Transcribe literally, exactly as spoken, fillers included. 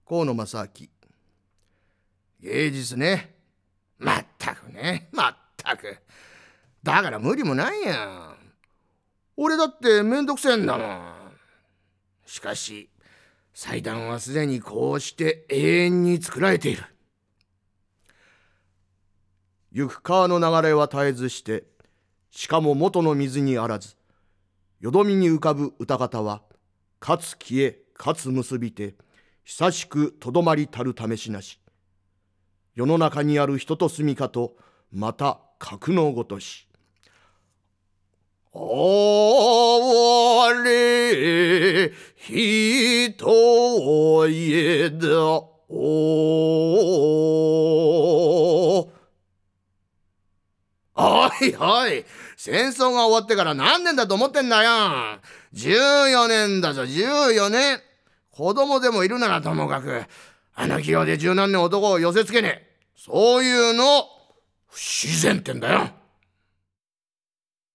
河野正明。芸術ね。まったくね、まったく。だから無理もないや。俺だってめんどくせえんだもん。しかし祭壇はすでにこうして永遠に作られている。行く川の流れは絶えずして、しかも元の水にあらず、よどみに浮かぶ歌方は、かつ消えかつ結びて、久しくとどまりたる試しなし。世の中にある人と住みかと、また格のごとし。哀れ人へだお。おいおい、戦争が終わってから何年だと思ってんだよ。じゅうよねんだぞ、じゅうよねん。子供でもいるならともかく、あの器用で十何年男を寄せつけねえ。そういうの不自然ってんだよ。